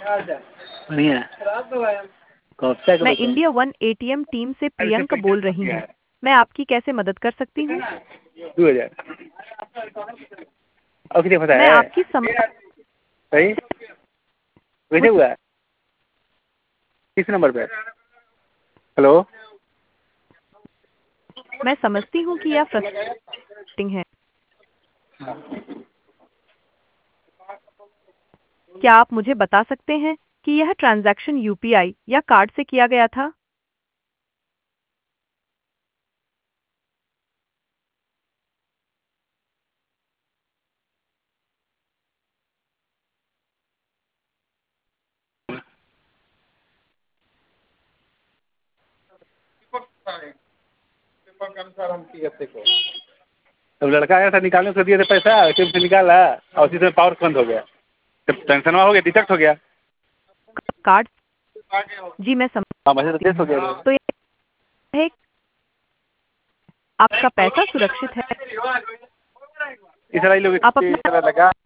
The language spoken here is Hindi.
बढ़िया। कब से मैं करो इंडिया वन एटीएम टीम से प्रियंका बोल रही हूँ। मैं आपकी कैसे मदद कर सकती हूँ? 2000 और कितने पता मैं है? आपकी समझ सही कैसे मुझ- हुआ? किस नंबर पे? हेलो। मैं समझती हूँ कि यह फ्रस्ट्रेटिंग है। क्या आप मुझे बता सकते हैं कि यह ट्रांजैक्शन यूपीआई या कार्ड से किया गया था? अब लड़का आया था निकालने को दिए थे पैसा, एटीएम से निकाला और उसी समय पावर बंद हो गया। जब टेंशन हो गया, डिटेक्ट हो गया। कार्ड? जी मैं हाँ, मुझे तो समझती केस हो हूँ। गया। तो यह है, आपका पैसा सुरक्षित है। इसराइल लोग आप इस अपना तरह लगा